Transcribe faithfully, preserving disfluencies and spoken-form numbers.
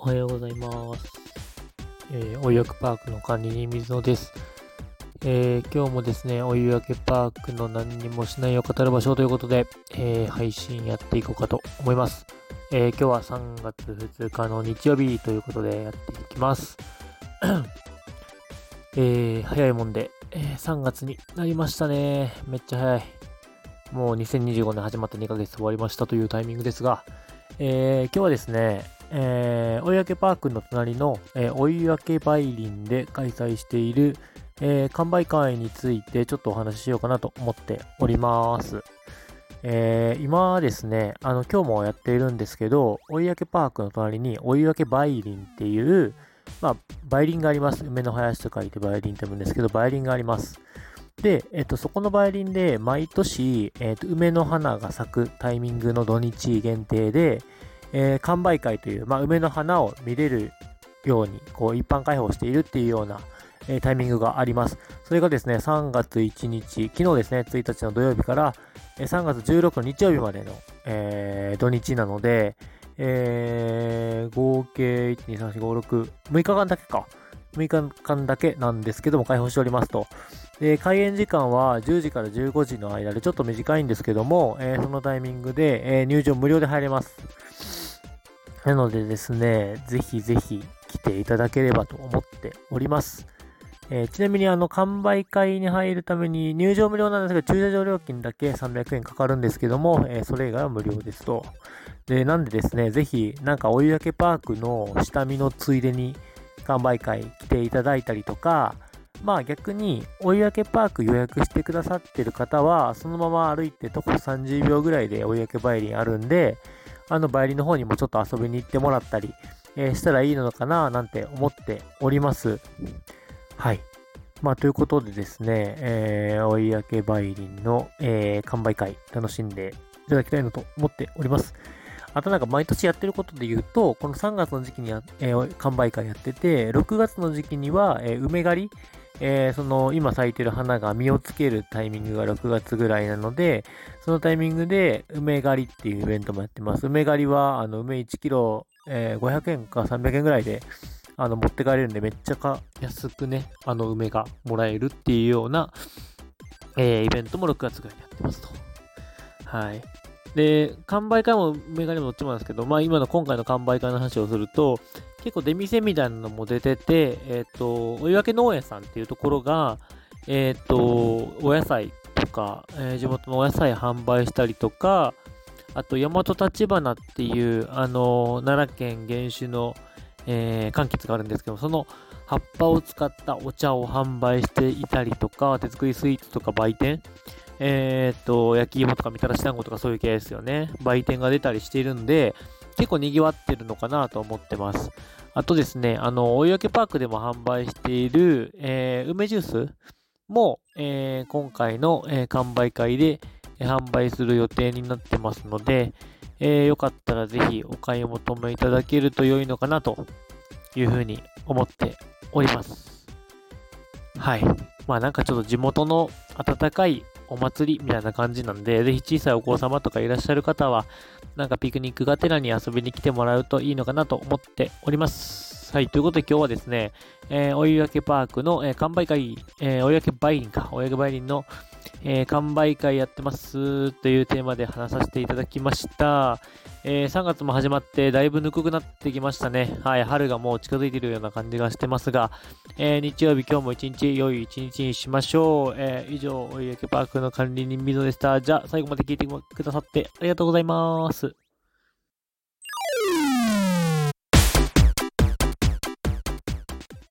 はようございます。えー、お湯焼パークの管理人水野です。えー、今日もですね、お湯焼パークの何にもしないを語る場所ということで、えー、配信やっていこうかと思います。えー、今日はさんがつふつかの日曜日ということでやっていきます。えー、早いもんで、えー、さんがつになりましたね。めっちゃ早い。もうにせんにじゅうごねん始まってにかげつ終わりましたというタイミングですが、えー、今日はですね、えー、お湯焼パークの隣の、えー、お湯焼梅林で開催している、えー、完売会についてちょっとお話ししようかなと思っております。えー、今ですね、あの、今日もやっているんですけど、お湯焼パークの隣にお湯焼梅林っていう、まあ、梅林があります。梅の林と書いて梅林って言うんですけど、梅林があります。で、えっと、そこの梅林で毎年、えっと、梅の花が咲くタイミングの土日限定で、えー、完売会という、まあ、梅の花を見れるように、こう、一般開放しているっていうような、えー、タイミングがあります。それがですね、さんがつついたち、昨日ですね、ついたちの土曜日から、えー、さんがつじゅうろくの日曜日までの、えー、土日なので、えー、合計いち、に、さん、よん、ご、ろく、むいかかんだけか。むいかかんだけなんですけども、開放しておりますと。で、開園時間はじゅうじからじゅうごじの間でちょっと短いんですけども、えー、そのタイミングで、えー、入場無料で入れます。なのでですね、ぜひぜひ来ていただければと思っております。えー、ちなみにあの、完売会に入るために入場無料なんですが、駐車場料金だけさんびゃくえんかかるんですけども、えー、それ以外は無料ですと。で、なんでですね、ぜひ、なんかお湯焼パークの下見のついでに完売会来ていただいたりとか、まあ逆に、お湯焼パーク予約してくださってる方は、そのまま歩いて徒歩さんじゅうびょうぐらいでお湯焼梅林あるんで、あの梅林の方にもちょっと遊びに行ってもらったり、えー、したらいいのかななんて思っております。はい。まあということでですね、えー、お湯焼梅林の、えー、完売会楽しんでいただきたいなと思っております。あとなんか毎年やってることで言うと、このさんがつの時期には、えー、完売会やってて、ろくがつの時期には、えー、梅狩り、えー、その今咲いてる花が実をつけるタイミングがろくがつぐらいなので、そのタイミングで梅狩りっていうイベントもやってます。梅狩りは、あの、梅いちキロ、えー、ごひゃくえんかさんびゃくえんぐらいで、あの、持って帰れるんで、めっちゃか安くね、あの、梅がもらえるっていうような、えー、イベントもろくがつぐらいにやってますと。はい。で、完売会もメガネもどっちもなんですけど、まあ今の今回の完売会の話をすると、結構出店みたいなのも出てて、えっ、ー、と、お湯焼農園さんっていうところが、えっ、ー、と、お野菜とか、えー、地元のお野菜販売したりとか、あと、大和立花っていう、あの、奈良県原種の、えー、柑橘があるんですけど、その葉っぱを使ったお茶を販売していたりとか、手作りスイーツとか売店、えー、っと、焼き芋とかみたらし団子とかそういう系ですよね。売店が出たりしているんで、結構賑わってるのかなと思ってます。あとですね、あの、お湯焼パークでも販売している、えー、梅ジュースも、えー、今回の、えー、完売会で、えー、販売する予定になってますので、えー、よかったらぜひお買い求めいただけると良いのかなというふうに思っております。はい。まあなんかちょっと地元の温かいお祭りみたいな感じなんで、ぜひ小さいお子様とかいらっしゃる方は、なんかピクニックがてらに遊びに来てもらうといいのかなと思っております。はい、ということで今日はですね、えー、お湯焼パークの、えー、完売会、えー、お湯焼梅林か、お湯焼梅林の、えー、完売会やってますというテーマで話させていただきました。えー、さんがつも始まってだいぶぬくくなってきましたね。はい、春がもう近づいているような感じがしてますが、えー、日曜日今日も一日良い一日にしましょう。えー、以上、お湯焼パークの管理人水野でした。じゃあ最後まで聞いてくださってありがとうございます。